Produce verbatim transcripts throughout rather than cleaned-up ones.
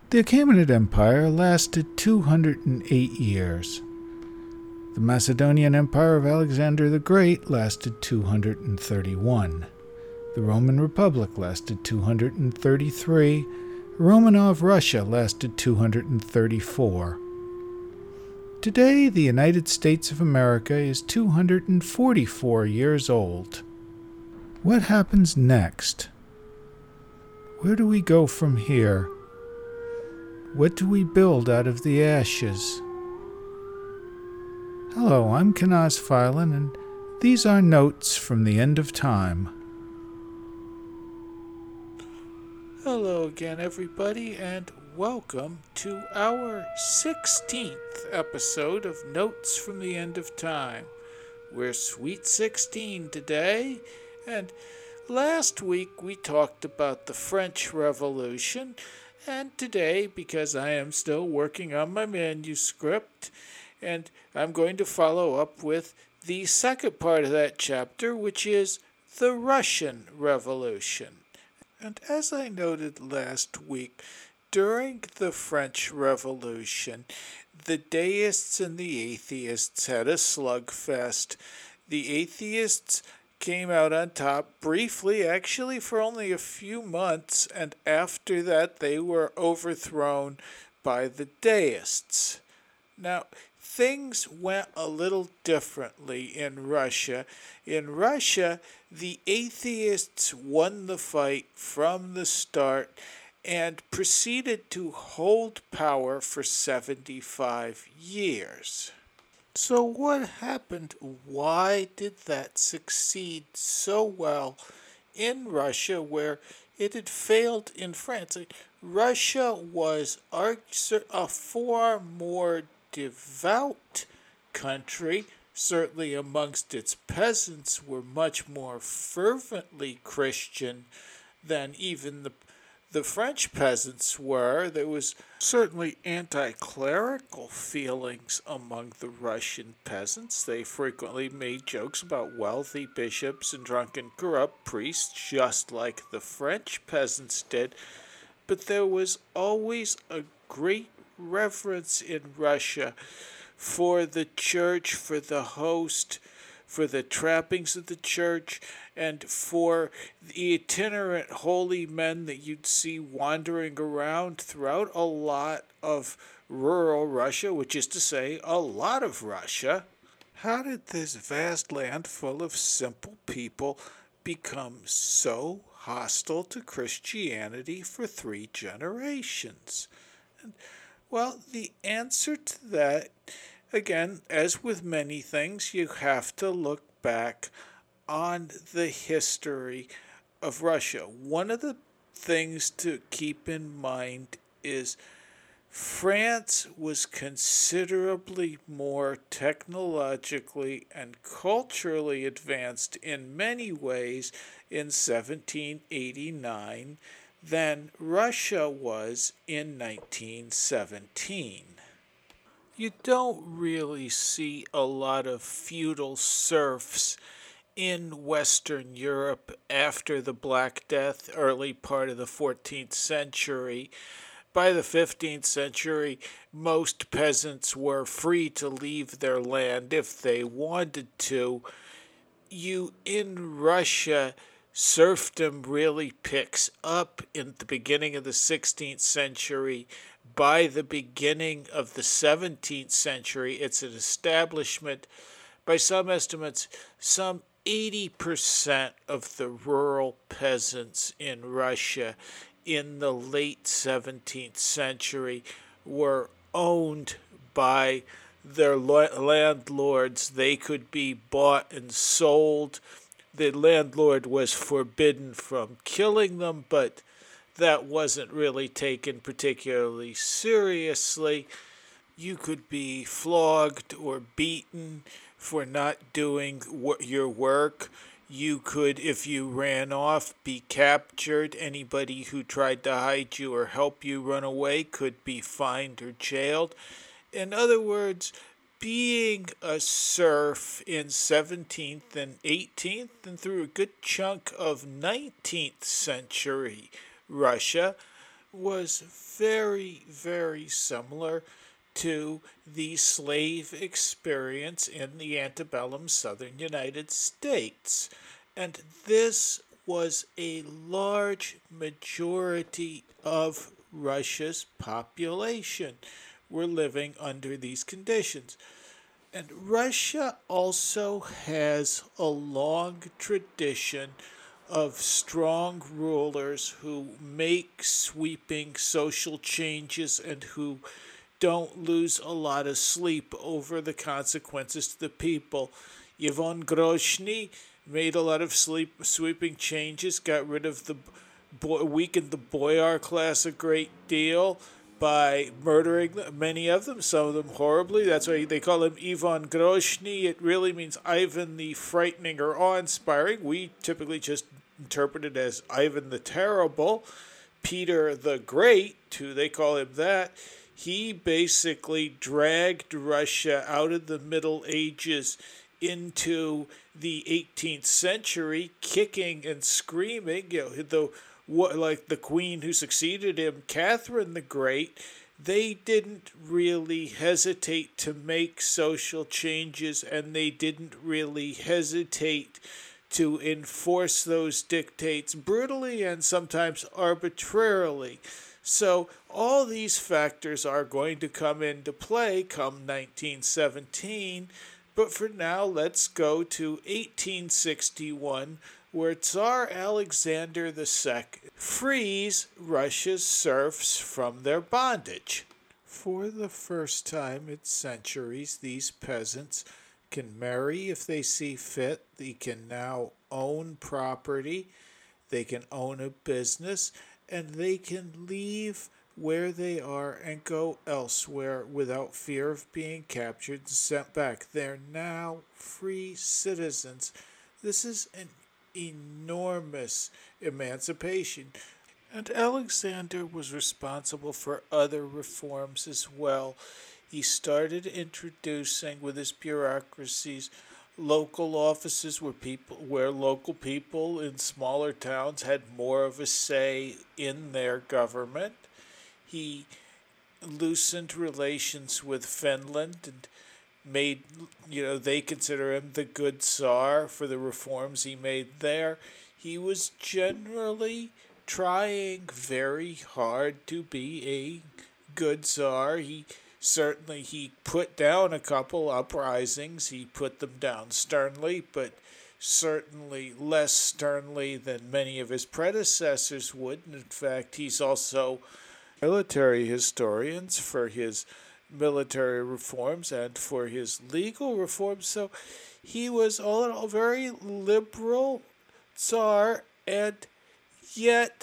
The Achaemenid Empire lasted two hundred eight years. The Macedonian Empire of Alexander the Great lasted two hundred thirty-one. The Roman Republic lasted two hundred thirty-three. Romanov Russia lasted two hundred thirty-four. Today, the United States of America is two hundred forty-four years old. What happens next? Where do we go from here? What do we build out of the ashes? Hello, I'm Kanaz Filan, and these are notes from the end of time. Hello again, everybody, and welcome to our sixteenth episode of Notes from the End of Time. We're Sweet sixteen today, and last week we talked about the French Revolution, and today, because I am still working on my manuscript, and I'm going to follow up with the second part of that chapter, which is the Russian Revolution. And as I noted last week, during the French Revolution, the deists and the atheists had a slugfest. The atheists came out on top briefly, actually for only a few months, and after that they were overthrown by the deists. Now, things went a little differently in Russia. In Russia, the atheists won the fight from the start and proceeded to hold power for seventy-five years. So what happened? Why did that succeed so well in Russia where it had failed in France? Russia was a far more devout country. Certainly amongst its peasants were much more fervently Christian than even the the French peasants were. There was certainly anti-clerical feelings among the Russian peasants. They frequently made jokes about wealthy bishops and drunken corrupt priests, just like the French peasants did. But there was always a great reverence in Russia for the church, for the host, for the trappings of the church, and for the itinerant holy men that you'd see wandering around throughout a lot of rural Russia, which is to say, a lot of Russia. How did this vast land full of simple people become so hostile to Christianity for three generations? And, well, the answer to that, again, as with many things, you have to look back on the history of Russia. One of the things to keep in mind is France was considerably more technologically and culturally advanced in many ways in seventeen eighty-nine than Russia was in nineteen seventeen. You don't really see a lot of feudal serfs in Western Europe after the Black Death, early part of the fourteenth century. By the fifteenth century, most peasants were free to leave their land if they wanted to. You, in Russia, serfdom really picks up in the beginning of the sixteenth century. By the beginning of the seventeenth century, it's an establishment. By some estimates, some eighty percent of the rural peasants in Russia in the late seventeenth century were owned by their landlords. They could be bought and sold. The landlord was forbidden from killing them, but that wasn't really taken particularly seriously. You could be flogged or beaten for not doing your work. You could, if you ran off, be captured. Anybody who tried to hide you or help you run away could be fined or jailed. In other words, being a serf in seventeenth and eighteenth and through a good chunk of nineteenth century Russia was very, very similar to the slave experience in the antebellum southern United States. And this was a large majority of Russia's population were living under these conditions. And Russia also has a long tradition of strong rulers who make sweeping social changes and who don't lose a lot of sleep over the consequences to the people. Ivan Grozny made a lot of sleep sweeping changes, got rid of the boy, weakened the boyar class a great deal by murdering many of them, some of them horribly. That's why they call him Ivan Grozny. It really means Ivan the Frightening or Awe-inspiring. We typically just interpret it as Ivan the Terrible. Peter the Great, who they call him that, he basically dragged Russia out of the Middle Ages into the eighteenth century, kicking and screaming. You know, the like the queen who succeeded him, Catherine the Great, they didn't really hesitate to make social changes, and they didn't really hesitate to enforce those dictates brutally and sometimes arbitrarily. So all these factors are going to come into play come nineteen seventeen, but for now let's go to eighteen sixty-one, where Tsar Alexander the Second frees Russia's serfs from their bondage. For the first time in centuries, these peasants can marry if they see fit. They can now own property. They can own a business. And they can leave where they are and go elsewhere without fear of being captured and sent back. They're now free citizens. This is an enormous emancipation. And Alexander was responsible for other reforms as well. He started introducing, with his bureaucracies, local offices where people, where local people in smaller towns had more of a say in their government. He loosened relations with Finland and made, you know, they consider him the good Tsar for the reforms he made there. He was generally trying very hard to be a good Tsar. He Certainly, he put down a couple uprisings. He put them down sternly, but certainly less sternly than many of his predecessors would. In fact, he's also military historians for his military reforms and for his legal reforms. So he was all in all very liberal Tsar, and yet,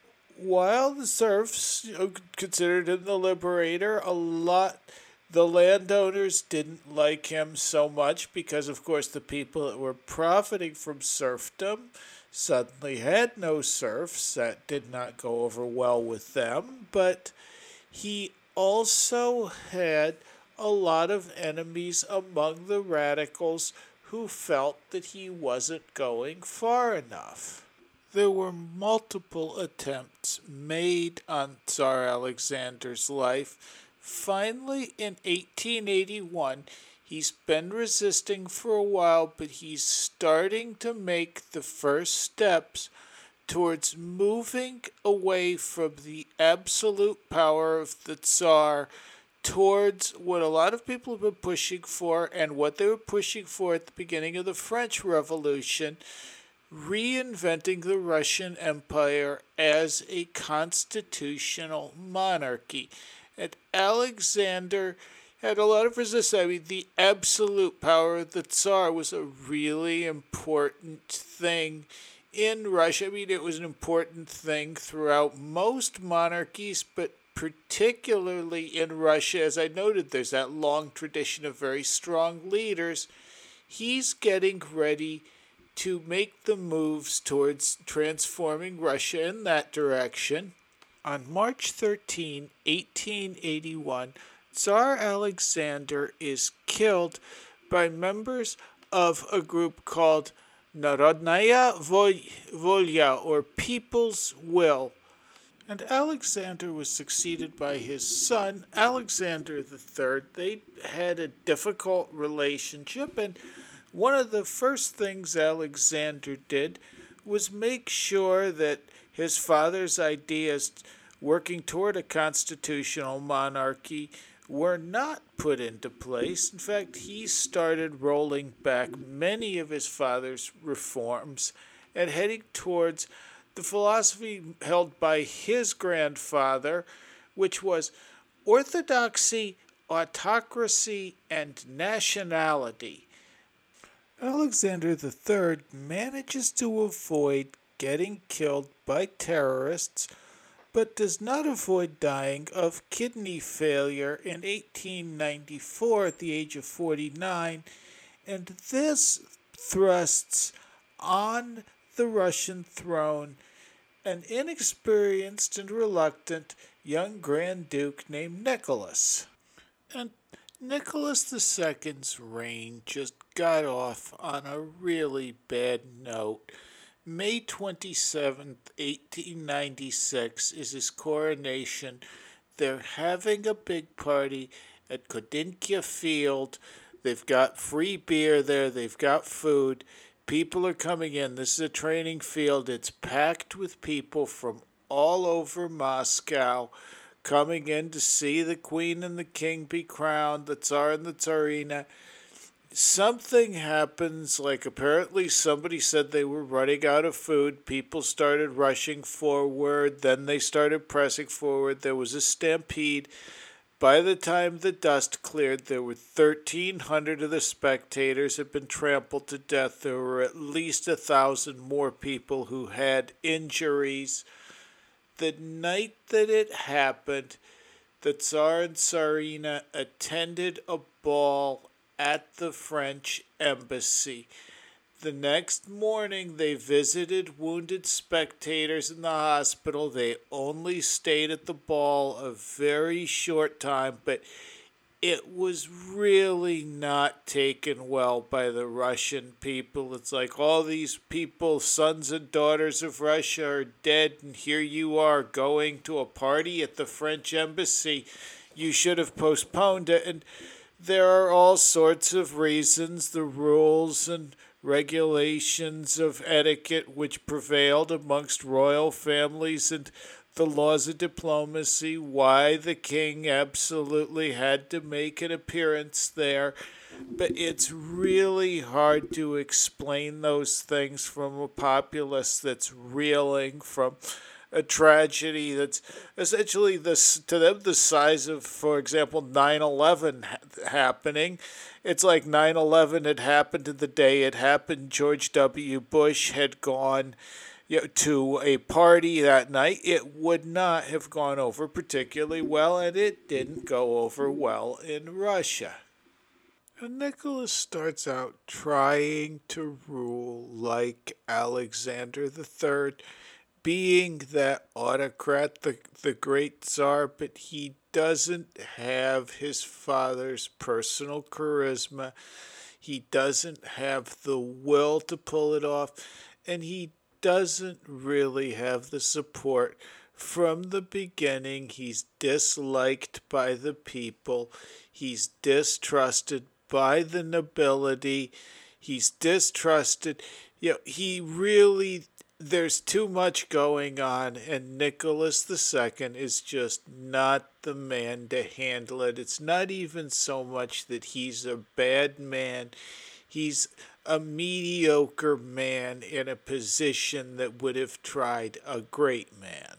while the serfs, you know, considered him the liberator, a lot, the landowners didn't like him so much because, of course, the people that were profiting from serfdom suddenly had no serfs. That did not go over well with them. But he also had a lot of enemies among the radicals who felt that he wasn't going far enough. There were multiple attempts made on Tsar Alexander's life. Finally, in eighteen eighty-one, he's been resisting for a while, but he's starting to make the first steps towards moving away from the absolute power of the Tsar towards what a lot of people have been pushing for and what they were pushing for at the beginning of the French Revolution, reinventing the Russian Empire as a constitutional monarchy. And Alexander had a lot of resistance. I mean, the absolute power of the Tsar was a really important thing in Russia. I mean, it was an important thing throughout most monarchies, but particularly in Russia. As I noted, there's that long tradition of very strong leaders. He's getting ready to make the moves towards transforming Russia in that direction. On March thirteenth, eighteen eighty-one, Tsar Alexander is killed by members of a group called Narodnaya Volya, or People's Will. And Alexander was succeeded by his son, Alexander the Third. They had a difficult relationship, and one of the first things Alexander did was make sure that his father's ideas working toward a constitutional monarchy were not put into place. In fact, he started rolling back many of his father's reforms and heading towards the philosophy held by his grandfather, which was orthodoxy, autocracy, and nationality. Alexander the Third manages to avoid getting killed by terrorists, but does not avoid dying of kidney failure in eighteen ninety-four at the age of forty-nine, and this thrusts on the Russian throne an inexperienced and reluctant young Grand Duke named Nicholas. And Nicholas the Second's reign just got off on a really bad note. May twenty-seventh, eighteen ninety-six is his coronation. They're having a big party at Kodinkya Field. They've got free beer there. They've got food. People are coming in. This is a training field. It's packed with people from all over Moscow coming in to see the queen and the king be crowned, the tsar and the tsarina. Something happens, like apparently somebody said they were running out of food. People started rushing forward. Then they started pressing forward. There was a stampede. By the time the dust cleared, there were thirteen hundred of the spectators had been trampled to death. There were at least a thousand more people who had injuries. The night that it happened, the Tsar and Tsarina attended a ball at the French embassy. The next morning, they visited wounded spectators in the hospital. They only stayed at the ball a very short time, but it was really not taken well by the Russian people. It's like all these people, sons and daughters of Russia, are dead, and here you are going to a party at the French embassy. You should have postponed it. And there are all sorts of reasons, the rules and regulations of etiquette which prevailed amongst royal families and the laws of diplomacy, why the king absolutely had to make an appearance there. But it's really hard to explain those things from a populace that's reeling from a tragedy that's essentially this to them the size of, for example, nine eleven ha- happening. It's like nine eleven had happened the day it happened. George W. Bush had gone you know, to a party that night. It would not have gone over particularly well, and it didn't go over well in Russia. And Nicholas starts out trying to rule like Alexander the Third, being that autocrat, the, the great Tsar, but he doesn't have his father's personal charisma. He doesn't have the will to pull it off, and he doesn't really have the support. From the beginning, he's disliked by the people. He's distrusted by the nobility. He's distrusted. You know, he really... There's too much going on, and Nicholas the Second is just not the man to handle it. It's not even so much that he's a bad man. He's a mediocre man in a position that would have tried a great man.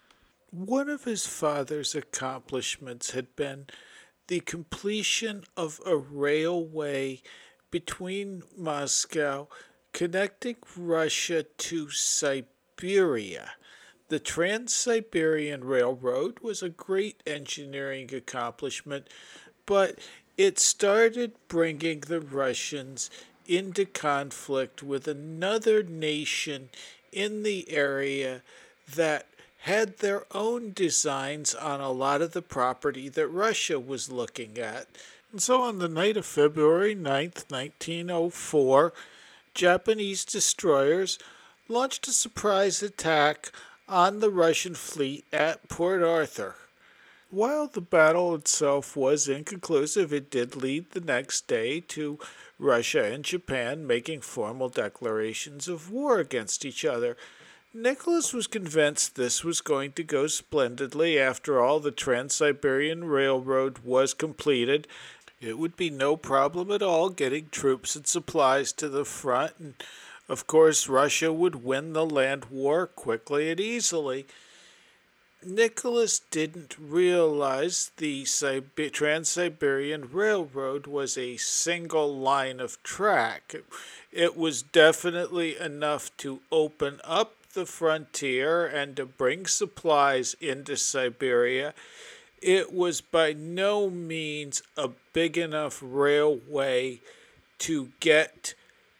One of his father's accomplishments had been the completion of a railway between Moscow connecting Russia to Siberia. The Trans-Siberian Railroad was a great engineering accomplishment, but it started bringing the Russians into conflict with another nation in the area that had their own designs on a lot of the property that Russia was looking at. And so on the night of February ninth, nineteen oh four, Japanese destroyers launched a surprise attack on the Russian fleet at Port Arthur. While the battle itself was inconclusive, it did lead the next day to Russia and Japan making formal declarations of war against each other. Nicholas was convinced this was going to go splendidly. After all, the Trans-Siberian Railroad was completed. It would be no problem at all getting troops and supplies to the front, and of course Russia would win the land war quickly and easily. Nicholas didn't realize the Sib- Trans-Siberian Railroad was a single line of track. It was definitely enough to open up the frontier and to bring supplies into Siberia. It was by no means a big enough railway to get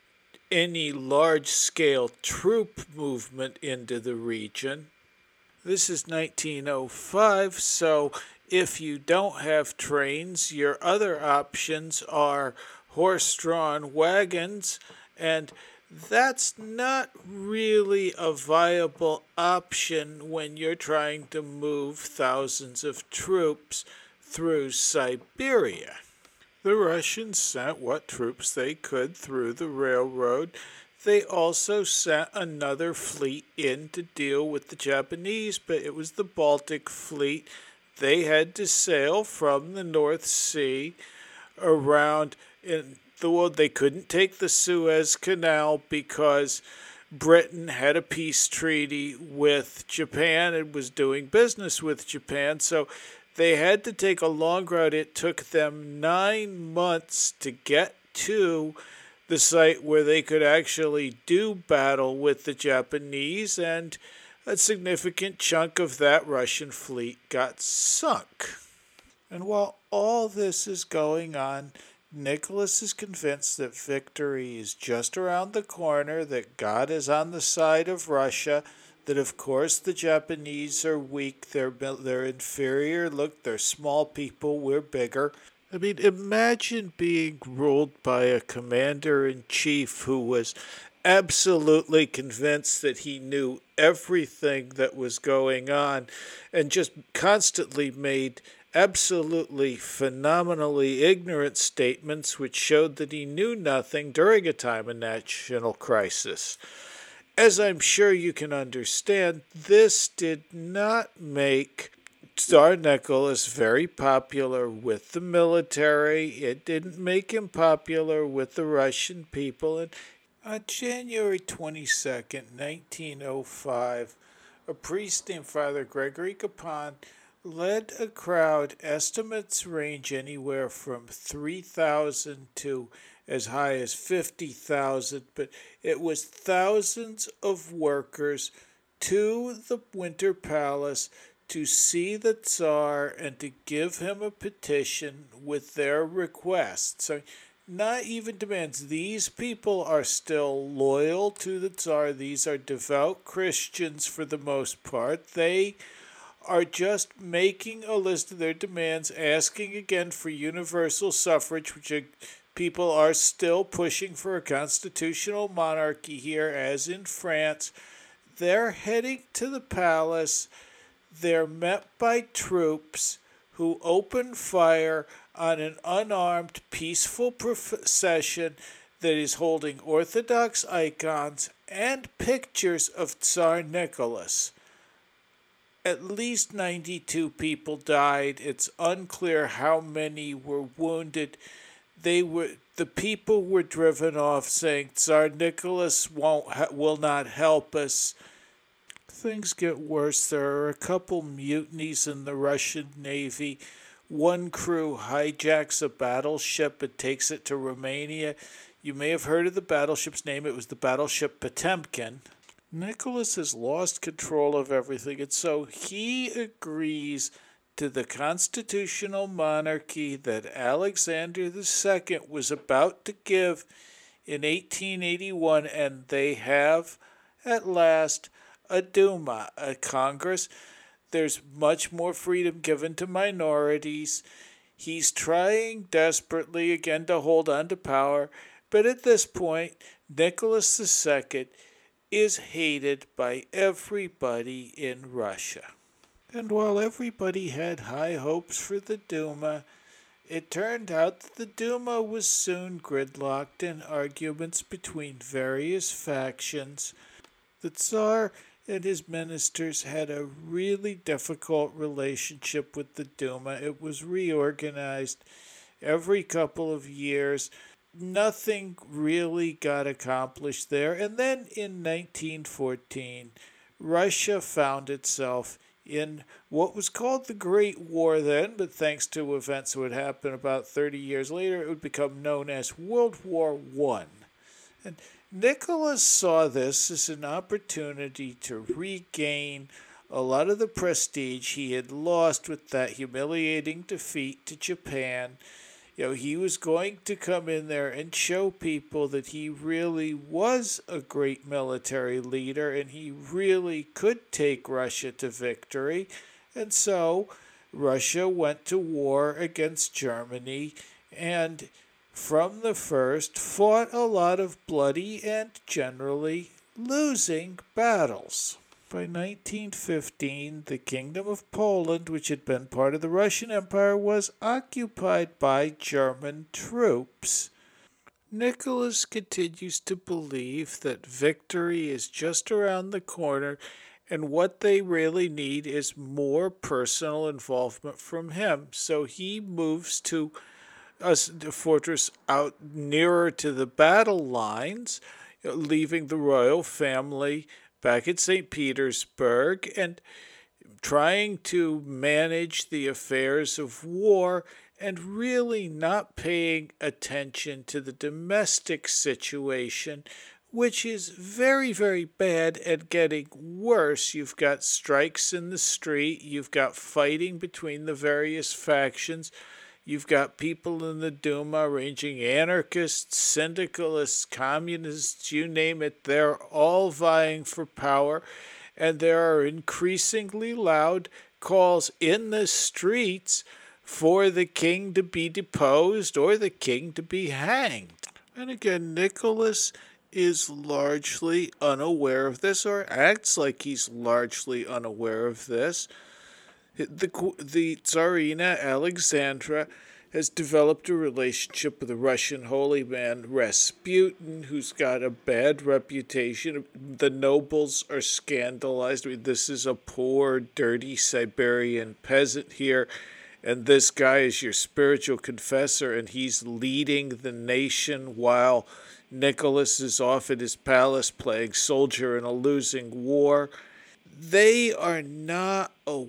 any large-scale troop movement into the region. This is nineteen oh five, so if you don't have trains, your other options are horse-drawn wagons, and that's not really a viable option when you're trying to move thousands of troops through Siberia. The Russians sent what troops they could through the railroad. They also sent another fleet in to deal with the Japanese, but it was the Baltic fleet. They had to sail from the North Sea around in the world. They couldn't take the Suez Canal because Britain had a peace treaty with Japan and was doing business with Japan, so they had to take a long route. It took them nine months to get to the site where they could actually do battle with the Japanese, and a significant chunk of that Russian fleet got sunk. And while all this is going on, Nicholas is convinced that victory is just around the corner, that God is on the side of Russia, that of course the Japanese are weak, they're, they're inferior, look, they're small people, we're bigger. I mean, imagine being ruled by a commander-in-chief who was absolutely convinced that he knew everything that was going on and just constantly made absolutely phenomenally ignorant statements which showed that he knew nothing during a time of national crisis. As I'm sure you can understand, this did not make Tsar Nicholas very popular with the military. It didn't make him popular with the Russian people. And on January twenty-second, nineteen oh five, a priest named Father Gregory Capon led a crowd. Estimates range anywhere from three thousand to as high as fifty thousand, but it was thousands of workers to the Winter Palace to see the Tsar and to give him a petition with their requests. So not even demands. These people are still loyal to the Tsar. These are devout Christians for the most part. They are just making a list of their demands, asking again for universal suffrage, which are, people are still pushing for a constitutional monarchy here, as in France. They're heading to the palace. They're met by troops who open fire on an unarmed, peaceful procession that is holding Orthodox icons and pictures of Tsar Nicholas. At least ninety-two people died. It's unclear how many were wounded. They were the people were driven off, saying Tsar Nicholas won't will not help us. Things get worse. There are a couple mutinies in the Russian Navy. One crew hijacks a battleship and takes it to Romania. You may have heard of the battleship's name. It was the battleship Potemkin. Nicholas has lost control of everything, and so he agrees to the constitutional monarchy that Alexander the Second was about to give in eighteen eighty-one, and they have, at last, a Duma, a Congress. There's much more freedom given to minorities. He's trying desperately again to hold on to power, but at this point, Nicholas the Second is hated by everybody in Russia. And while everybody had high hopes for the Duma, it turned out that the Duma was soon gridlocked in arguments between various factions. The Tsar and his ministers had a really difficult relationship with the Duma. It was reorganized every couple of years. Nothing really got accomplished there. And then in nineteen fourteen, Russia found itself in what was called the Great War then, but thanks to events that would happen about thirty years later, it would become known as World War One. And Nicholas saw this as an opportunity to regain a lot of the prestige he had lost with that humiliating defeat to Japan. You know, he was going to come in there and show people that he really was a great military leader and he really could take Russia to victory. And so Russia went to war against Germany and from the first fought a lot of bloody and generally losing battles. By nineteen fifteen, the Kingdom of Poland, which had been part of the Russian Empire, was occupied by German troops. Nicholas continues to believe that victory is just around the corner, and what they really need is more personal involvement from him. So he moves to a fortress out nearer to the battle lines, leaving the royal family back at Saint Petersburg and trying to manage the affairs of war and really not paying attention to the domestic situation, which is very, very bad and getting worse. You've got strikes in the street, you've got fighting between the various factions, you've got people in the Duma ranging anarchists, syndicalists, communists, you name it. They're all vying for power. And there are increasingly loud calls in the streets for the king to be deposed or the king to be hanged. And again, Nicholas is largely unaware of this or acts like he's largely unaware of this. The, the Tsarina Alexandra has developed a relationship with the Russian holy man Rasputin, who's got a bad reputation. The nobles are scandalized. I mean, this is a poor, dirty Siberian peasant here, and this guy is your spiritual confessor, and he's leading the nation while Nicholas is off at his palace playing soldier in a losing war. They are not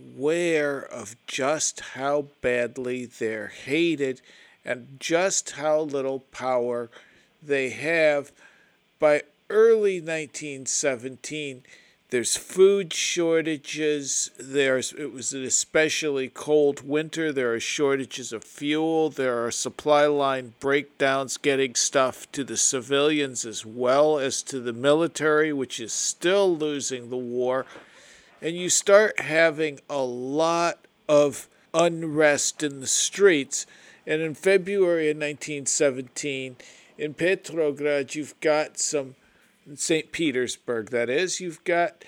aware of just how badly they're hated and just how little power they have. By early nineteen seventeen, there's food shortages. There's it was an especially cold winter. There are shortages of fuel. There are supply line breakdowns getting stuff to the civilians as well as to the military, which is still losing the war. And you start having a lot of unrest in the streets. And in February of nineteen seventeen, in Petrograd, you've got some, in Saint Petersburg, that is, you've got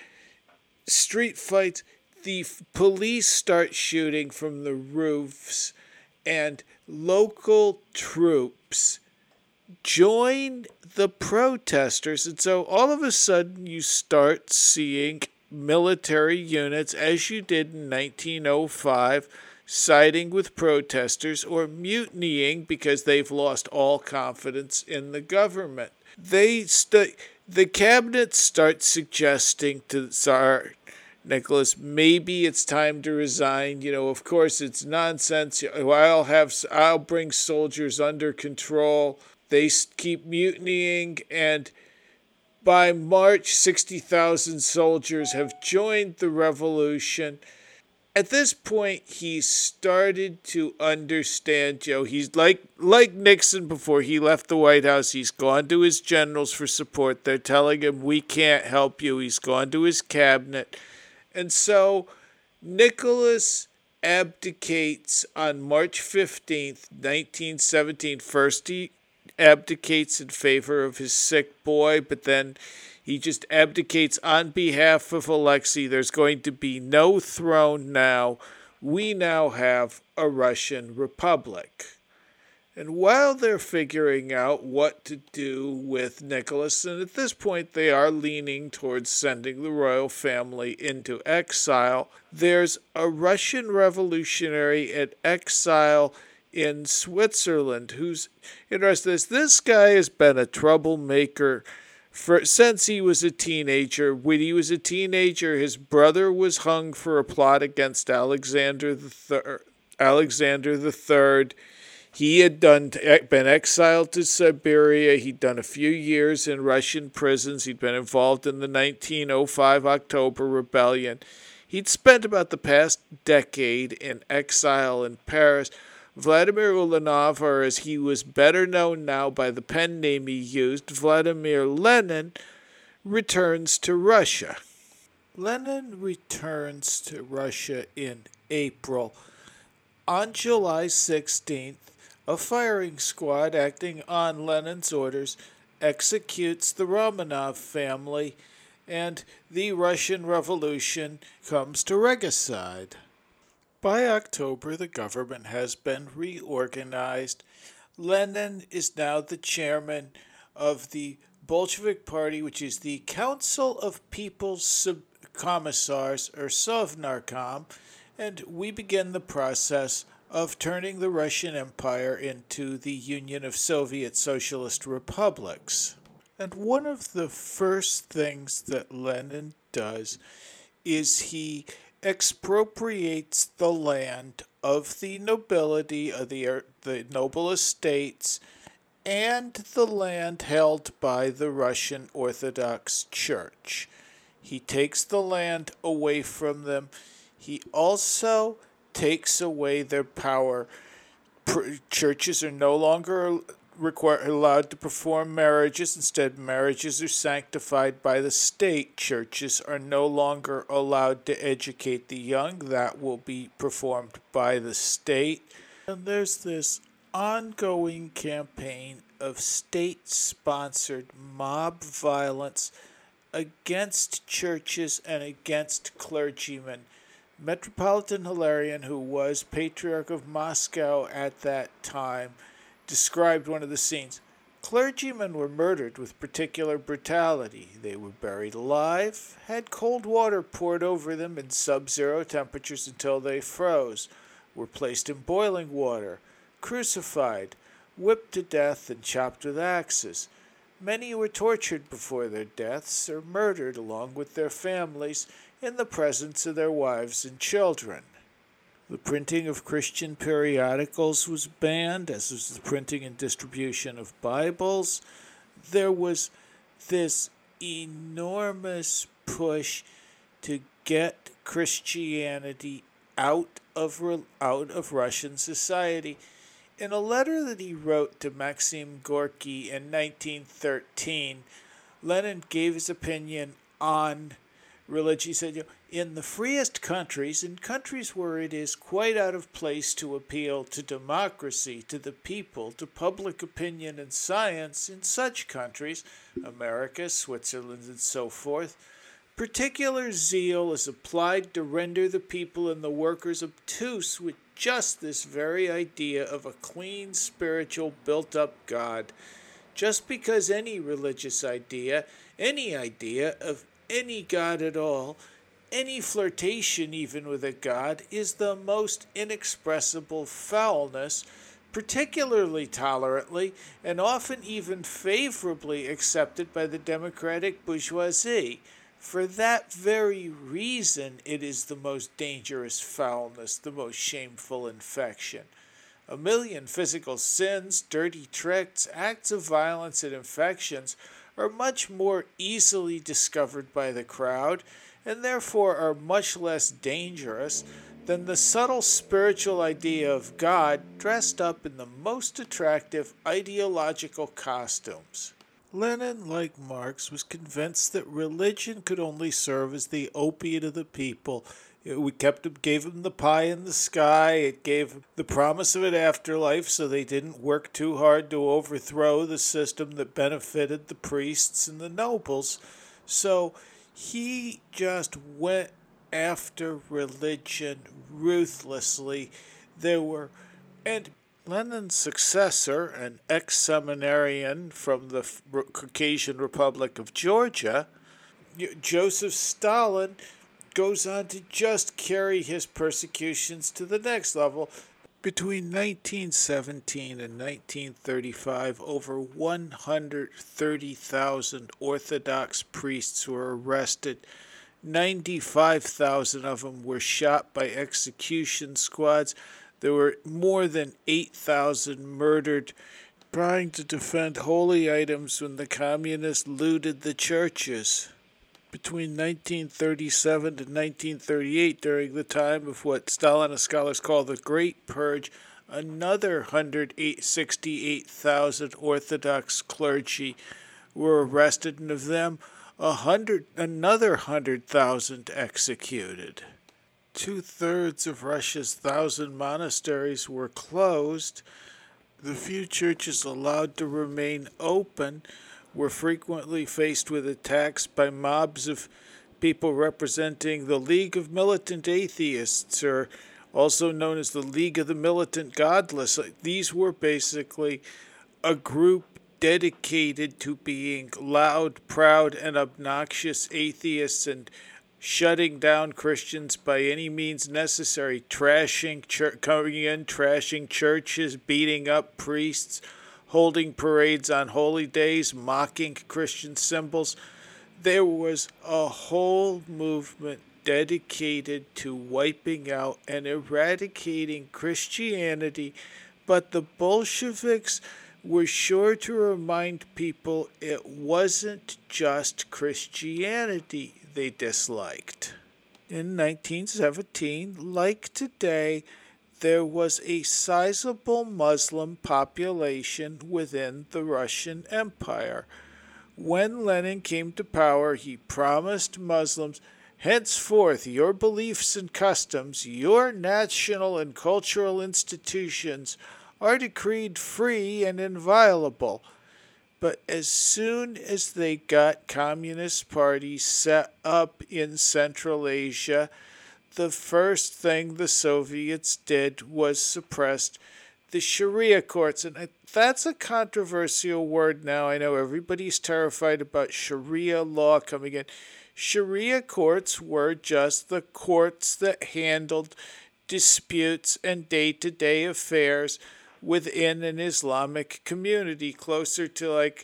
street fights. The police start shooting from the roofs, and local troops join the protesters. And so all of a sudden, you start seeing military units, as you did in nineteen oh five, siding with protesters or mutinying because they've lost all confidence in the government. They st- the cabinet starts suggesting to Tsar Nicholas, maybe it's time to resign. You know, of course, it's nonsense. I'll have, I'll bring soldiers under control. They keep mutinying, and by March, sixty thousand soldiers have joined the revolution. At this point, he started to understand, you know, he's like, like Nixon before he left the White House. He's gone to his generals for support. They're telling him, we can't help you. He's gone to his cabinet. And so Nicholas abdicates on March fifteenth, nineteen seventeen. First, he abdicates in favor of his sick boy, but then He just abdicates on behalf of Alexei. There's going to be no throne now. We now have a Russian Republic. And while they're figuring out what to do with Nicholas, and at this point they are leaning towards sending the royal family into exile, there's a Russian revolutionary in exile in Switzerland who's interested in this. This guy has been a troublemaker for, since he was a teenager. When he was a teenager, his brother was hung for a plot against Alexander the Third. Alexander the Third. He had done been exiled to Siberia. He'd done a few years in Russian prisons. He'd been involved in the nineteen oh five October Rebellion. He'd spent about the past decade in exile in Paris. Vladimir Ulyanov, or as he was better known now by the pen name he used, Vladimir Lenin, returns to Russia. Lenin returns to Russia in April. On July sixteenth, a firing squad acting on Lenin's orders executes the Romanov family, and the Russian Revolution comes to regicide. By October, the government has been reorganized. Lenin is now the chairman of the Bolshevik Party, which is the Council of People's Sub- Commissars, or Sovnarkom, and we begin the process of turning the Russian Empire into the Union of Soviet Socialist Republics. And one of the first things that Lenin does is he expropriates the land of the nobility, of the, the noble estates, and the land held by the Russian Orthodox Church. He takes the land away from them. He also takes away their power. Churches are no longer required, allowed to perform marriages. Instead, marriages are sanctified by the state. Churches are no longer allowed to educate the young. That will be performed by the state. And there's this ongoing campaign of state-sponsored mob violence against churches and against clergymen. Metropolitan Hilarion, who was Patriarch of Moscow at that time, described one of the scenes. Clergymen were murdered with particular brutality. They were buried alive, had cold water poured over them in sub-zero temperatures until they froze, were placed in boiling water, crucified, whipped to death, and chopped with axes. Many were tortured before their deaths or murdered along with their families in the presence of their wives and children. The printing of Christian periodicals was banned, as was the printing and distribution of Bibles. There was this enormous push to get Christianity out of out of Russian society. In a letter that he wrote to Maxim Gorky in nineteen thirteen, Lenin gave his opinion on religion. He said, you know, in the freest countries, in countries where it is quite out of place to appeal to democracy, to the people, to public opinion and science, in such countries, America, Switzerland, and so forth, particular zeal is applied to render the people and the workers obtuse with just this very idea of a clean, spiritual, built-up God. Just because any religious idea, any idea of any God at all, any flirtation even with a God, is the most inexpressible foulness, particularly tolerantly and often even favorably accepted by the democratic bourgeoisie. For that very reason, it is the most dangerous foulness, the most shameful infection. A million physical sins, dirty tricks, acts of violence, and infections are much more easily discovered by the crowd, and therefore are much less dangerous than the subtle spiritual idea of God dressed up in the most attractive ideological costumes. Lenin, like Marx, was convinced that religion could only serve as the opiate of the people. We kept gave them the pie in the sky. It gave the promise of an afterlife, so they didn't work too hard to overthrow the system that benefited the priests and the nobles. So he just went after religion ruthlessly. There were, and Lenin's successor, an ex-seminarian from the Caucasian Republic of Georgia, Joseph Stalin, goes on to just carry his persecutions to the next level. Between nineteen seventeen and nineteen thirty-five, over one hundred thirty thousand Orthodox priests were arrested. ninety-five thousand of them were shot by execution squads. There were more than eight thousand murdered trying to defend holy items when the communists looted the churches. Between nineteen thirty-seven to nineteen thirty-eight, during the time of what Stalinist scholars call the Great Purge, another one hundred sixty-eight thousand Orthodox clergy were arrested, and of them, a hundred, another one hundred thousand executed. Two-thirds of Russia's thousand monasteries were closed. The few churches allowed to remain open were frequently faced with attacks by mobs of people representing the League of Militant Atheists, or also known as the League of the Militant Godless. These were basically a group dedicated to being loud, proud, and obnoxious atheists and shutting down Christians by any means necessary, trashing, ch- coming in, trashing churches, beating up priests, holding parades on holy days, mocking Christian symbols. There was a whole movement dedicated to wiping out and eradicating Christianity, but the Bolsheviks were sure to remind people it wasn't just Christianity they disliked. In nineteen seventeen, like today, there was a sizable Muslim population within the Russian Empire. When Lenin came to power, he promised Muslims, henceforth your beliefs and customs, your national and cultural institutions are decreed free and inviolable. But as soon as they got communist parties set up in Central Asia, the first thing the Soviets did was suppress the Sharia courts. And that's a controversial word now. I know everybody's terrified about Sharia law coming in. Sharia courts were just the courts that handled disputes and day-to-day affairs within an Islamic community, closer to like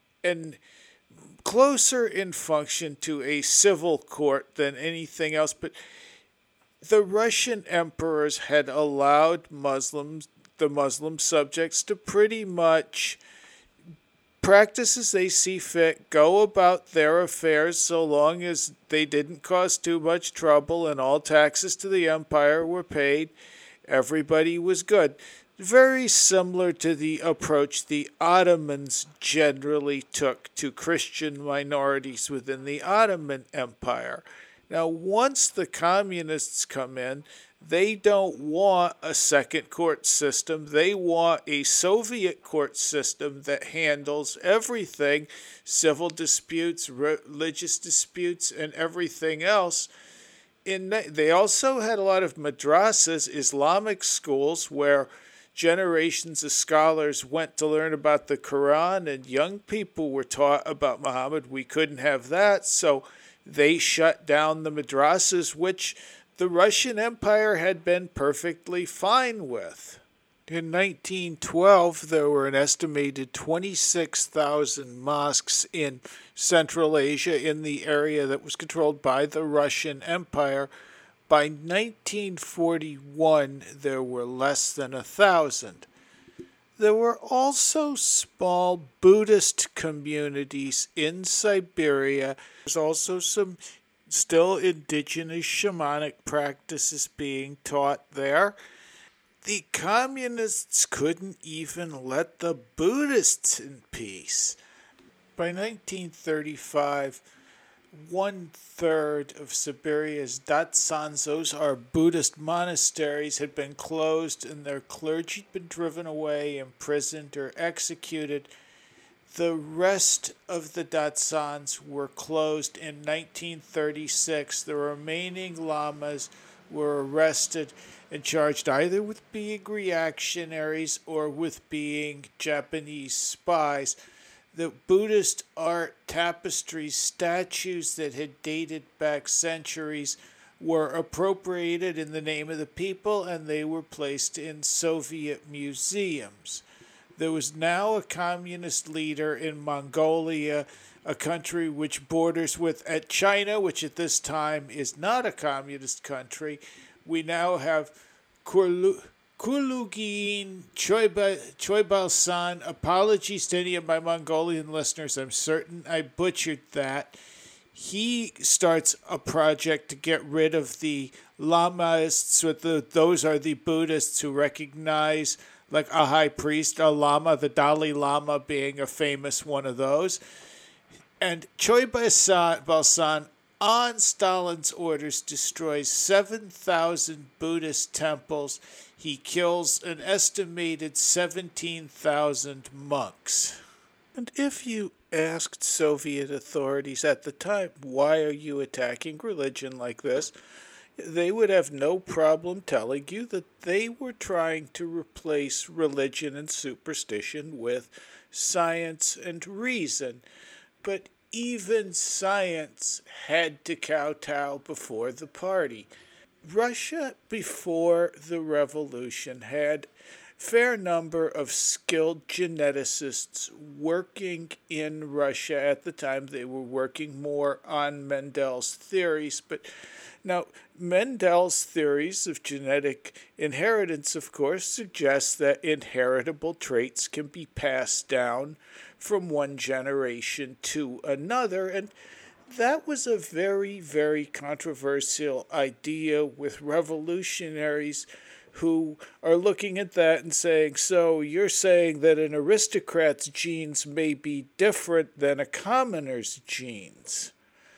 an closer in function to a civil court than anything else. But the Russian emperors had allowed Muslims, the Muslim subjects, to pretty much practice as they see fit, go about their affairs so long as they didn't cause too much trouble and all taxes to the empire were paid. Everybody was good. Very similar to the approach the Ottomans generally took to Christian minorities within the Ottoman Empire. Now, once the communists come in, they don't want a second court system. They want a Soviet court system that handles everything, civil disputes, religious disputes, and everything else. In, they also had a lot of madrasas, Islamic schools, where generations of scholars went to learn about the Quran, and young people were taught about Muhammad. We couldn't have that, so they shut down the madrasas, which the Russian Empire had been perfectly fine with. In nineteen twelve, there were an estimated twenty-six thousand mosques in Central Asia, in the area that was controlled by the Russian Empire. By nineteen forty-one, there were less than a thousand. There were also small Buddhist communities in Siberia. There's also some still indigenous shamanic practices being taught there. The communists couldn't even let the Buddhists in peace. By nineteen thirty-five, one-third of Siberia's Datsans, those are Buddhist monasteries, had been closed and their clergy had been driven away, imprisoned, or executed. The rest of the Datsans were closed in nineteen thirty-six. The remaining lamas were arrested and charged either with being reactionaries or with being Japanese spies. The Buddhist art, tapestries, statues that had dated back centuries were appropriated in the name of the people, and they were placed in Soviet museums. There was now a communist leader in Mongolia, a country which borders with at China, which at this time is not a communist country. We now have Kurlu- Kulugin Choibalsan. Apologies to any of my Mongolian listeners. I'm certain I butchered that. He starts a project to get rid of the Lamaists. With the, those are the Buddhists who recognize like a high priest, a lama, the Dalai Lama being a famous one of those. And Choibalsan, on Stalin's orders, destroys seven thousand Buddhist temples. He kills an estimated seventeen thousand monks. And if you asked Soviet authorities at the time, why are you attacking religion like this, they would have no problem telling you that they were trying to replace religion and superstition with science and reason. But even science had to kowtow before the party. Russia, before the revolution, had a fair number of skilled geneticists working in Russia at the time. They were working more on Mendel's theories, but now, Mendel's theories of genetic inheritance, of course, suggest that inheritable traits can be passed down from one generation to another, and that was a very, very controversial idea with revolutionaries who are looking at that and saying, so you're saying that an aristocrat's genes may be different than a commoner's genes.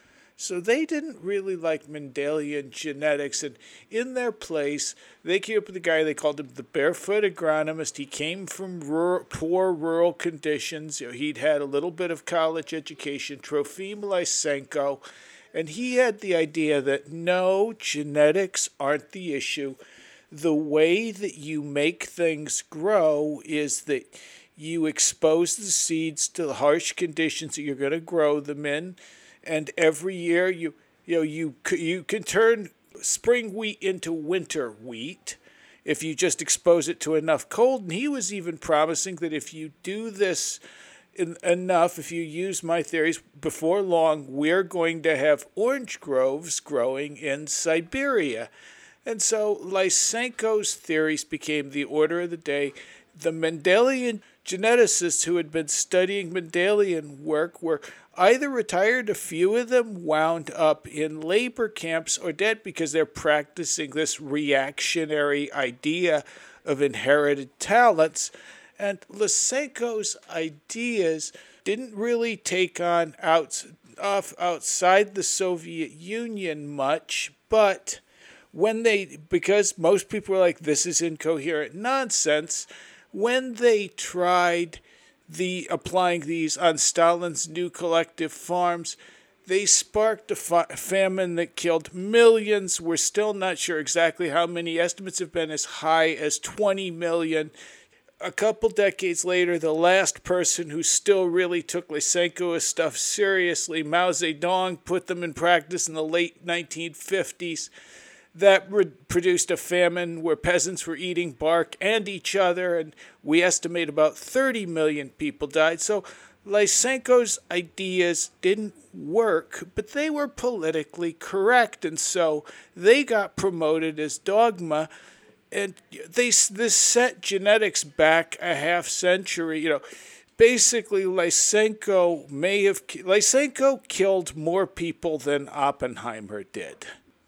So they didn't really like Mendelian genetics, and in their place, they came up with a guy, they called him the barefoot agronomist. He came from rural, poor rural conditions. You know, he'd had a little bit of college education, Trofim Lysenko, and he had the idea that no, genetics aren't the issue. The way that you make things grow is that you expose the seeds to the harsh conditions that you're going to grow them in. And every year, you you know you you can turn spring wheat into winter wheat if you just expose it to enough cold. And he was even promising that if you do this in, enough, if you use my theories, before long, we're going to have orange groves growing in Siberia. And so Lysenko's theories became the order of the day. The Mendelian geneticists who had been studying Mendelian work were either retired, a few of them wound up in labor camps, or dead because they're practicing this reactionary idea of inherited talents. And Lysenko's ideas didn't really take on out, off outside the Soviet Union much, but when they, because most people were like, this is incoherent nonsense, when they tried the applying these on Stalin's new collective farms, they sparked a fa- famine that killed millions. We're still not sure exactly how many. Estimates have been as high as twenty million. A couple decades later, the last person who still really took Lysenko's stuff seriously, Mao Zedong, put them in practice in the late nineteen fifties. That re- produced a famine where peasants were eating bark and each other, and we estimate about thirty million people died. So Lysenko's ideas didn't work, but they were politically correct, and so they got promoted as dogma. And they this set genetics back a half century. You know, basically Lysenko may have Lysenko killed more people than Oppenheimer did.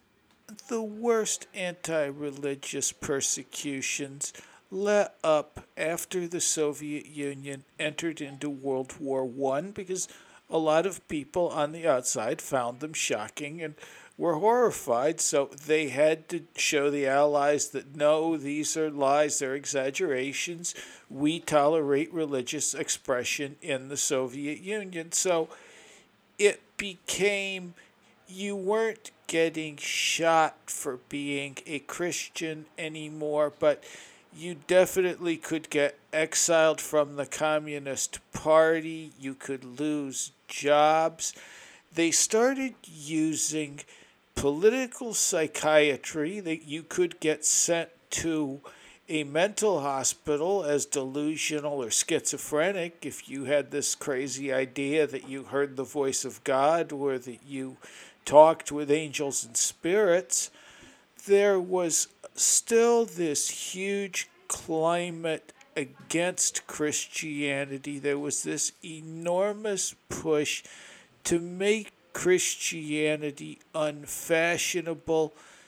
The worst anti-religious persecutions let up after the Soviet Union entered into World War One because a lot of people on the outside found them shocking and were horrified, so they had to show the Allies that no, these are lies, they're exaggerations. We tolerate religious expression in the Soviet Union. So it became, you weren't getting shot for being a Christian anymore, but you definitely could get exiled from the Communist Party. You could lose jobs. They started using political psychiatry, that you could get sent to a mental hospital as delusional or schizophrenic if you had this crazy idea that you heard the voice of God or that you talked with angels and spirits. There was still this huge climate against Christianity. There was this enormous push to make Christianity unfashionable,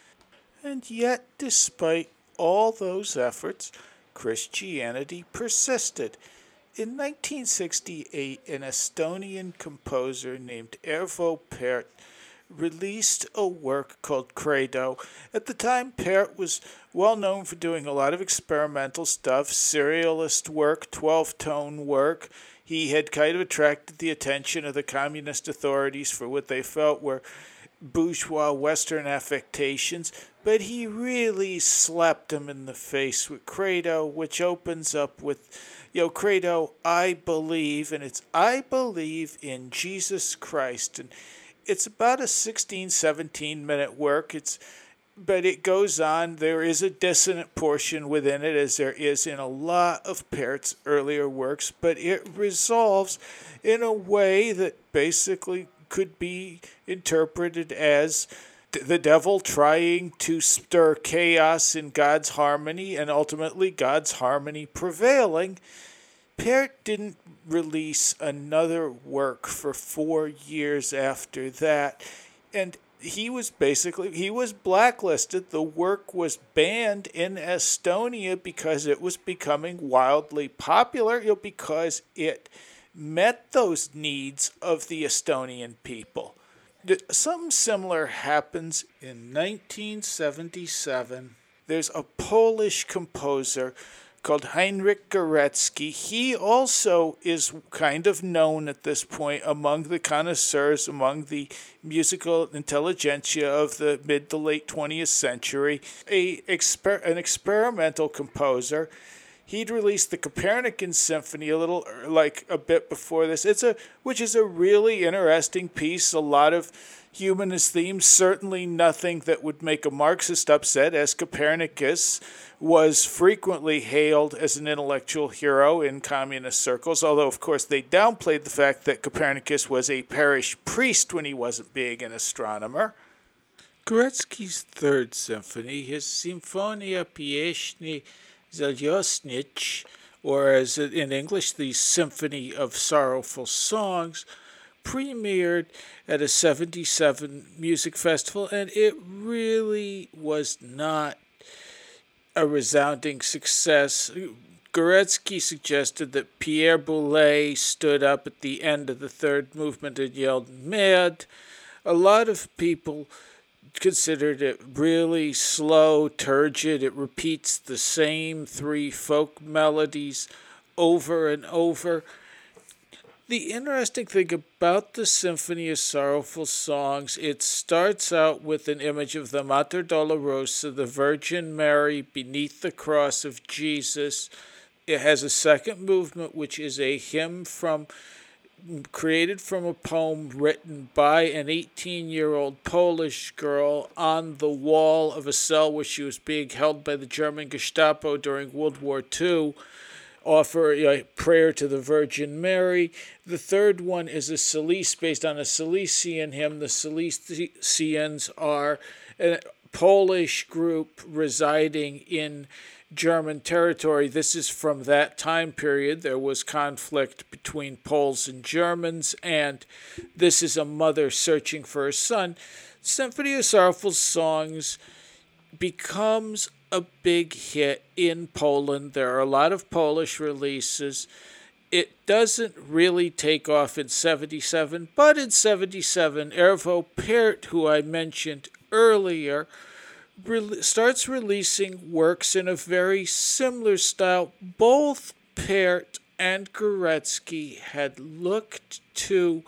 and yet, despite all those efforts, Christianity persisted. In nineteen sixty-eight, an Estonian composer named Arvo Pärt released a work called Credo. At the time, Pärt was well known for doing a lot of experimental stuff, serialist work, twelve-tone work. He had kind of attracted the attention of the communist authorities for what they felt were bourgeois Western affectations, but he really slapped them in the face with Credo, which opens up with, you know, Credo, I believe, and it's I believe in Jesus Christ. And it's about a sixteen, seventeen minute work. It's But it goes on. There is a dissonant portion within it, as there is in a lot of Pärt's earlier works, but it resolves in a way that basically could be interpreted as the devil trying to stir chaos in God's harmony, and ultimately God's harmony prevailing. Pärt didn't release another work for four years after that, and he was basically, he was blacklisted. The work was banned in Estonia because it was becoming wildly popular, you know, because it met those needs of the Estonian people. Something similar happens in nineteen seventy-seven. There's a Polish composer called Heinrich Górecki. He also is kind of known at this point among the connoisseurs, among the musical intelligentsia of the mid to late twentieth century, a exper- an experimental composer. He'd released the Copernican Symphony a little, like a bit before this. It's a, which is a really interesting piece. A lot of humanist themes, certainly nothing that would make a Marxist upset, as Copernicus was frequently hailed as an intellectual hero in communist circles, although, of course, they downplayed the fact that Copernicus was a parish priest when he wasn't being an astronomer. Górecki's Third Symphony, his Symphonia Pieśni Zalosnich, or as in English, the Symphony of Sorrowful Songs, premiered at a seventy-seven music festival, and it really was not a resounding success. Górecki suggested that Pierre Boulez stood up at the end of the third movement and yelled, "Mad!" A lot of people considered it really slow, turgid. It repeats the same three folk melodies over and over. The interesting thing about the Symphony of Sorrowful Songs, it starts out with an image of the Mater Dolorosa, the Virgin Mary beneath the cross of Jesus. It has a second movement, which is a hymn from created from a poem written by an eighteen-year-old Polish girl on the wall of a cell where she was being held by the German Gestapo during World War Two. Offer a prayer to the Virgin Mary. The third one is a Salice based on a Cilician hymn. The Cilicians are a Polish group residing in German territory. This is from that time period. There was conflict between Poles and Germans, and this is a mother searching for her son. Symphony of Sorrowful Songs becomes a big hit in Poland. There are a lot of Polish releases. it doesn't really take off in seventy-seven, but in seventy-seven, Arvo Pärt, who I mentioned earlier, re- starts releasing works in a very similar style. Both Pärt and Górecki had looked to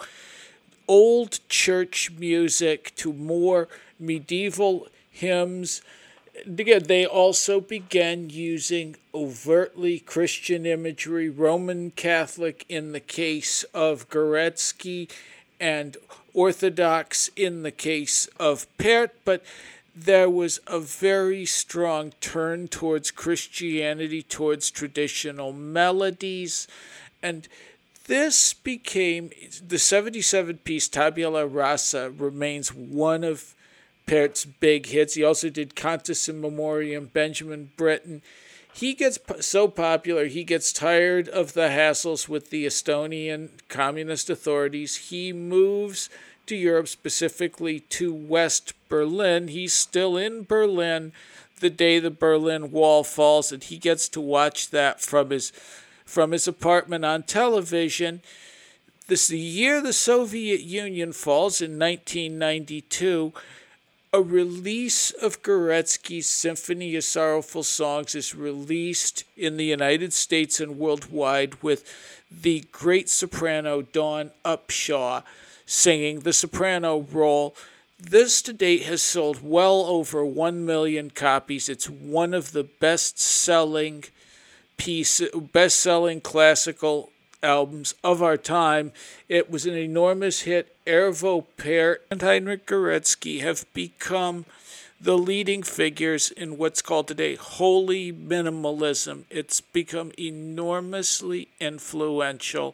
old church music, to more medieval hymns. Again, they also began using overtly Christian imagery, Roman Catholic in the case of Górecki, and Orthodox in the case of Pärt, but there was a very strong turn towards Christianity, towards traditional melodies, and this became, the seventy-seven piece Tabula Rasa remains one of Pärt's big hits. He also did Cantus in Memoriam, Benjamin Britten. He gets so popular, he gets tired of the hassles with the Estonian communist authorities. He moves to Europe, specifically to West Berlin. He's still in Berlin the day the Berlin Wall falls, and he gets to watch that from his from his apartment on television. This is the year the Soviet Union falls, in nineteen ninety-two. A release of Górecki's Symphony of Sorrowful Songs is released in the United States and worldwide, with the great soprano Dawn Upshaw singing the soprano role. This to date has sold well over one million copies. It's one of the best-selling piece, best-selling classical albums of our time. It was an enormous hit. Arvo Pärt and Heinrich Górecki have become the leading figures in what's called today holy minimalism. It's become enormously influential.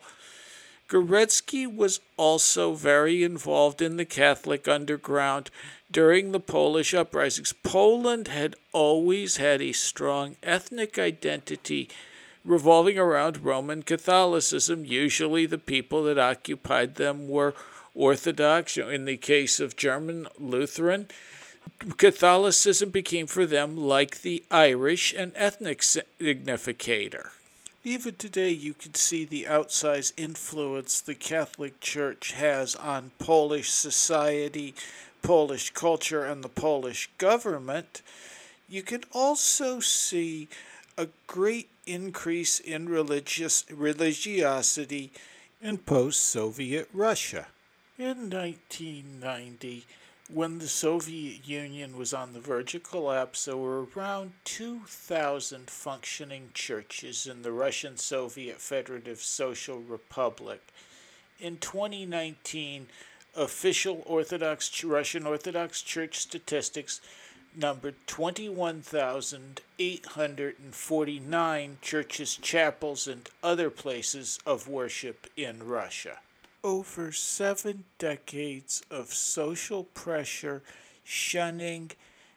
Górecki was also very involved in the Catholic underground during the Polish uprisings. Poland had always had a strong ethnic identity revolving around Roman Catholicism. Usually the people that occupied them were Orthodox. In the case of German Lutheran, Catholicism became for them, like the Irish, an ethnic significator. Even today, you can see the outsized influence the Catholic Church has on Polish society, Polish culture, and the Polish government. You can also see a great increase in religious religiosity in post-Soviet Russia. In nineteen ninety, when the Soviet Union was on the verge of collapse, there were around two thousand functioning churches in the Russian Soviet Federative Social Republic. In twenty nineteen, official Orthodox Russian Orthodox Church statistics numbered twenty-one thousand eight hundred forty-nine churches, chapels, and other places of worship in Russia. Over seven decades of social pressure, shunning,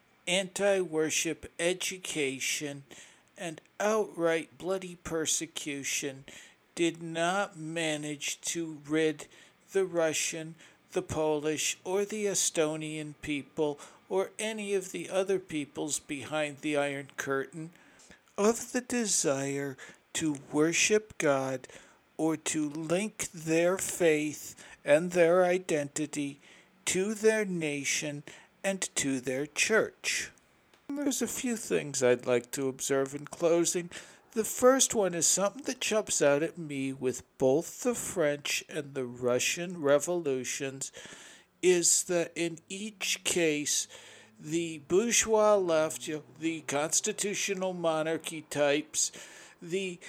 anti-worship education, and outright bloody persecution did not manage to rid the Russian, the Polish, or the Estonian people, or any of the other peoples behind the Iron Curtain, of the desire to worship God or to link their faith and their identity to their nation and to their church. There's a few things I'd like to observe in closing. The first one is something that jumps out at me with both the French and the Russian revolutions, is that in each case, the bourgeois left, you know, the constitutional monarchy types, the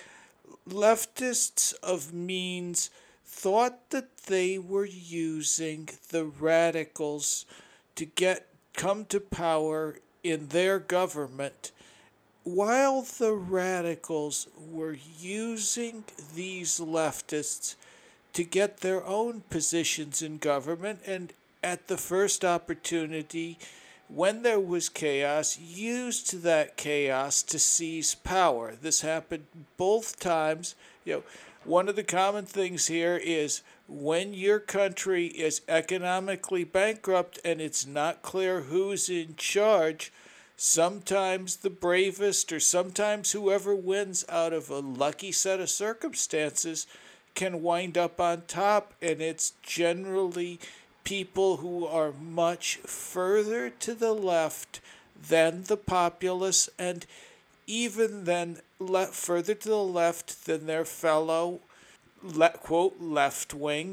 leftists of means, thought that they were using the radicals to get come to power in their government, while the radicals were using these leftists to get their own positions in government, and at the first opportunity, when there was chaos, used that chaos to seize power. This happened both times. You know, one of the common things here is when your country is economically bankrupt and it's not clear who's in charge, sometimes the bravest or sometimes whoever wins out of a lucky set of circumstances can wind up on top, and it's generally people who are much further to the left than the populace, and even then le- further to the left than their fellow le- quote left-wing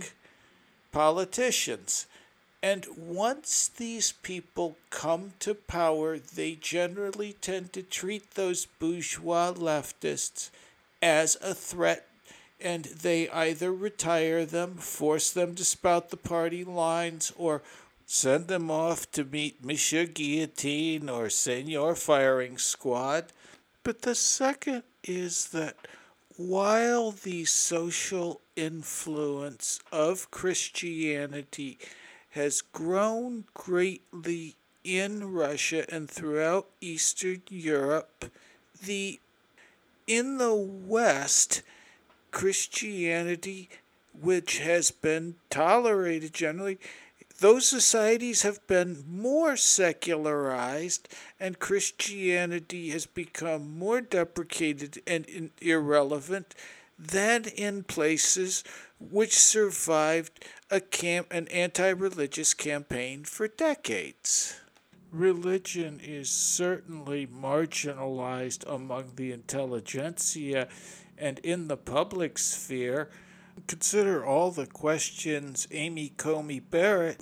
politicians. And once these people come to power, they generally tend to treat those bourgeois leftists as a threat, and they either retire them, force them to spout the party lines, or send them off to meet Monsieur Guillotine or Senor Firing Squad. But the second is that while the social influence of Christianity has grown greatly in Russia and throughout Eastern Europe, the in the West, Christianity, which has been tolerated generally, those societies have been more secularized, and Christianity has become more deprecated and irrelevant than in places which survived a camp, an anti-religious campaign for decades. Religion is certainly marginalized among the intelligentsia and in the public sphere. Consider all the questions Amy Coney Barrett,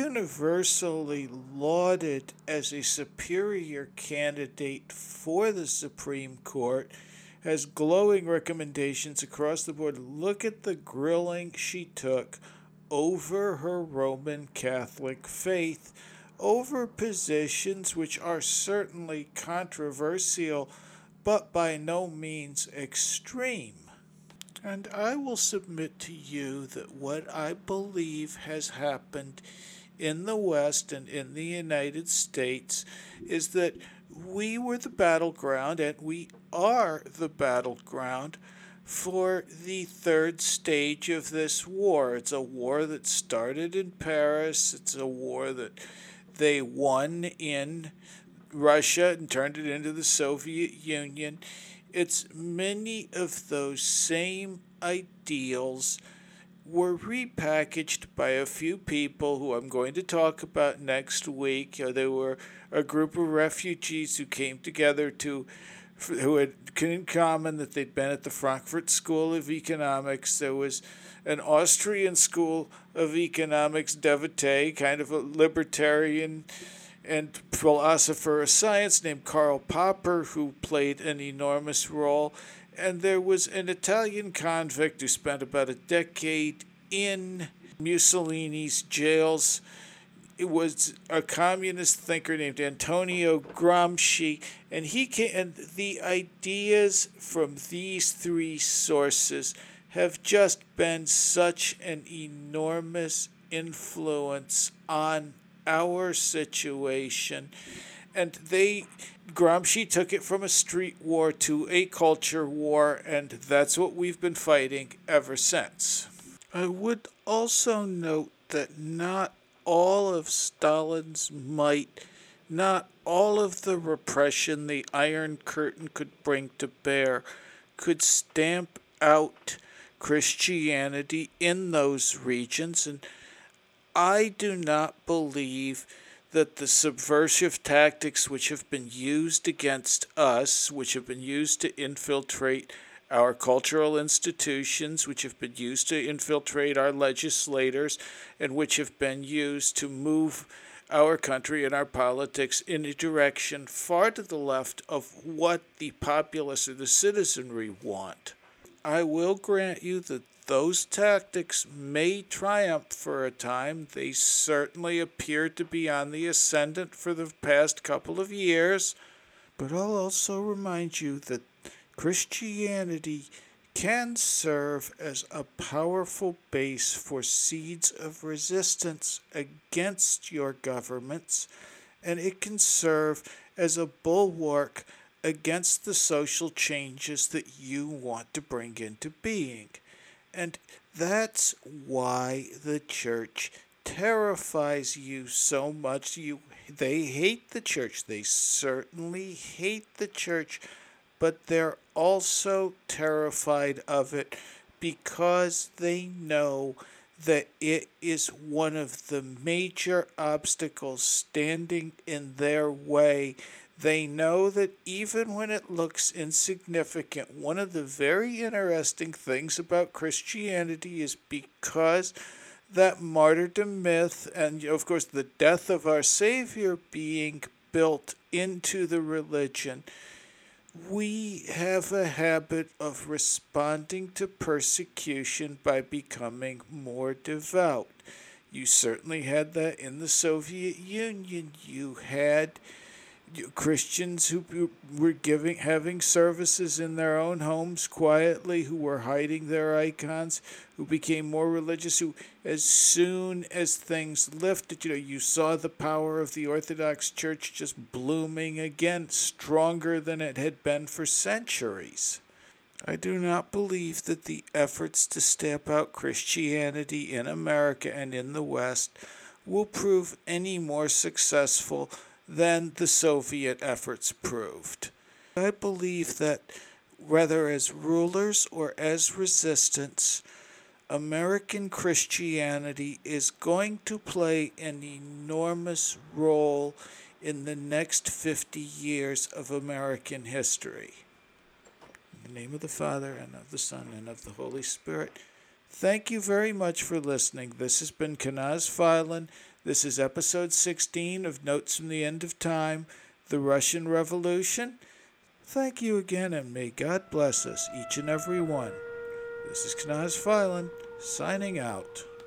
universally lauded as a superior candidate for the Supreme Court, has glowing recommendations across the board. Look at the grilling she took over her Roman Catholic faith, over positions which are certainly controversial, but by no means extreme. And I will submit to you that what I believe has happened in the West and in the United States is that we were the battleground, and we are the battleground for the third stage of this war. It's a war that started in Paris. It's a war that they won in Russia and turned it into the Soviet Union. It's many of those same ideals were repackaged by a few people who I'm going to talk about next week. There were a group of refugees who came together to, who had in common that they'd been at the Frankfurt School of Economics. There was an Austrian School of Economics devotee, kind of a libertarian and philosopher of science named Karl Popper, who played an enormous role. And there was an Italian convict who spent about a decade in Mussolini's jails. It was a communist thinker named Antonio Gramsci, and he came, and the ideas from these three sources have just been such an enormous influence on our situation. And they, Gramsci took it from a street war to a culture war, and that's what we've been fighting ever since. I would also note that not all of Stalin's might, not all of the repression the Iron Curtain could bring to bear, could stamp out Christianity in those regions, and I do not believe that the subversive tactics which have been used against us, which have been used to infiltrate our cultural institutions, which have been used to infiltrate our legislators, and which have been used to move our country and our politics in a direction far to the left of what the populace or the citizenry want. I will grant you that those tactics may triumph for a time. They certainly appear to be on the ascendant for the past couple of years. But I'll also remind you that Christianity can serve as a powerful base for seeds of resistance against your governments, and it can serve as a bulwark against the social changes that you want to bring into being. And that's why the church terrifies you so much. You they hate the church. They certainly hate the church, but they're also terrified of it because they know that it is one of the major obstacles standing in their way. They know that even when it looks insignificant, one of the very interesting things about Christianity is because that martyrdom myth and, of course, the death of our Savior being built into the religion, we have a habit of responding to persecution by becoming more devout. You certainly had that in the Soviet Union. You had Christians who were giving having services in their own homes quietly, who were hiding their icons, who became more religious, who as soon as things lifted, you know, you saw the power of the Orthodox Church just blooming again, stronger than it had been for centuries. I do not believe that the efforts to stamp out Christianity in America and in the West will prove any more successful than the Soviet efforts proved. I believe that whether as rulers or as resistance, American Christianity is going to play an enormous role in the next fifty years of American history. In the name of the Father, and of the Son, and of the Holy Spirit, thank you very much for listening. This has been Kanaz Filan. This is episode sixteen of Notes from the End of Time, the Russian Revolution. Thank you again, and may God bless us, each and every one. This is Kanaz Filan, signing out.